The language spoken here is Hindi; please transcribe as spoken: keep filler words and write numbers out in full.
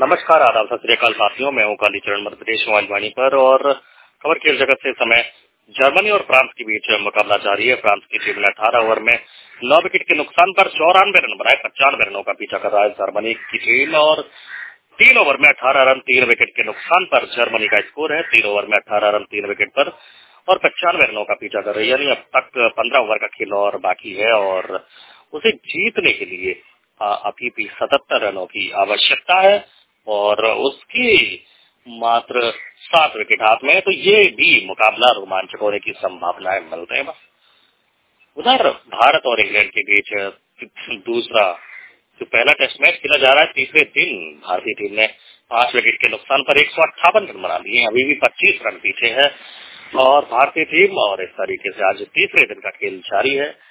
नमस्कार, आदाब, सत श्री अकाल साथियों। मैं हूं कालीचरण मध्य प्रदेश वाणी पर और खबर खेल जगत से समय जर्मनी और फ्रांस के बीच मुकाबला जारी है। फ्रांस की टीम ने अठारह ओवर में नौ विकेट के नुकसान पर चौरानवे रन बनाए, पचानवे रनों का पीछा कर रहा है जर्मनी की टीम। और तीन ओवर में अठारह रन तीन विकेट के नुकसान पर जर्मनी का स्कोर है। तीन ओवर में अठारह रन तीन विकेट पर और पचानवे रनों का पीछा कर रही है। यानी अब तक पंद्रह ओवर का खेल और बाकी है और उसे जीतने के लिए अभी भी सतहत्तर रनों की आवश्यकता है और उसकी मात्र सात विकेट हाथ में है, तो ये भी मुकाबला रोमांचक होने की संभावनाएं मिल रही है। उधर भारत और इंग्लैंड के बीच दूसरा जो पहला टेस्ट मैच खेला जा रहा है, तीसरे दिन भारतीय टीम ने पांच विकेट के नुकसान पर एक सौ अट्ठावन रन बना लिए। अभी भी पच्चीस रन पीछे है और भारतीय टीम और इस तरीके से आज तीसरे दिन का खेल जारी है।